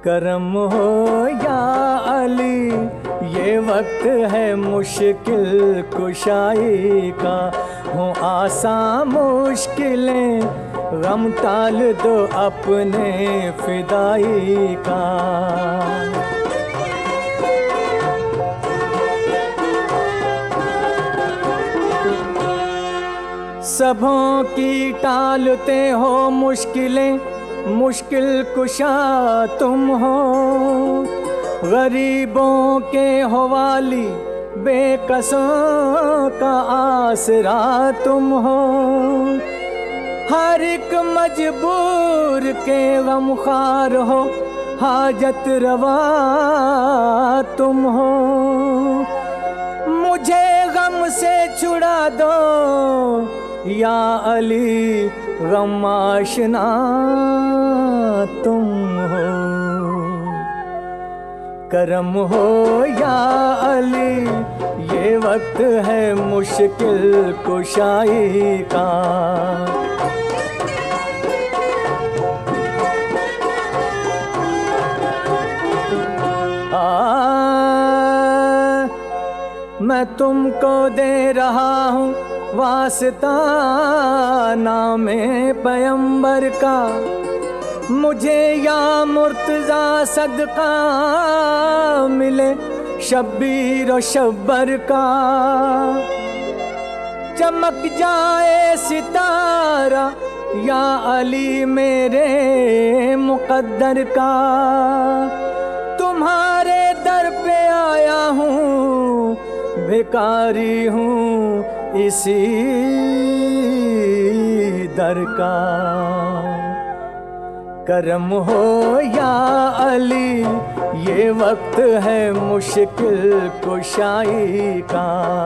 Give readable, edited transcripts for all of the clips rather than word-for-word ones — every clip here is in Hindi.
करम हो या अली, ये वक्त है मुश्किल कुशाई का। हो आसान मुश्किलें, गम टाल दो अपने फिदाई का। सबों की टालते हो मुश्किलें, मुश्किल कुशा तुम हो। गरीबों के हो वाली, बेकसों का आसरा तुम हो। हर एक मजबूर के गमख्वार हो, हाजत रवा तुम हो। मुझे गम से छुड़ा दो या अली, गम आशना तुम हो। करम हो या अली, ये वक्त है मुश्किल कुशाई का। मैं तुमको दे रहा हूँ वास्ता नामे पैगंबर का। मुझे या मुर्तज़ा सदका मिले शब्बीर और शब्बर का। चमक जाए सितारा या अली मेरे मुक़द्दर का। तुम्हारे दर पे आया हूँ, भिखारी हूँ इसी दर का। करम हो या अली, ये वक्त है मुश्किल कुशाई का।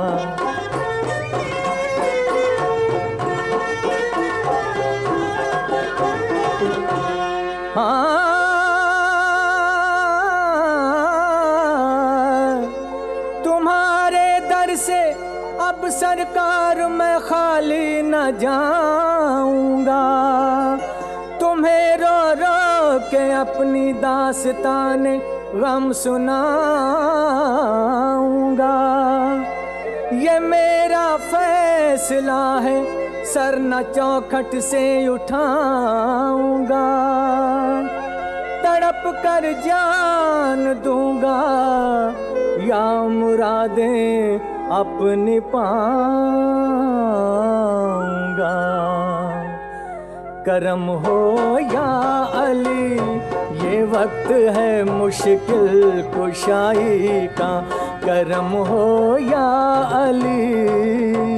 तुम्हारे दर से अब सरकार मैं खाली न जाऊंगा। तुम्हें रो रो के अपनी दास्ताने गम सुनाऊंगा। ये मेरा फैसला है, सर न चौखट से उठाऊंगा। तड़प कर जान दूंगा या मुरादें अपनी पाऊंगा। करम हो या अली, ये वक्त है मुश्किल कुशाई का। करम हो या अली।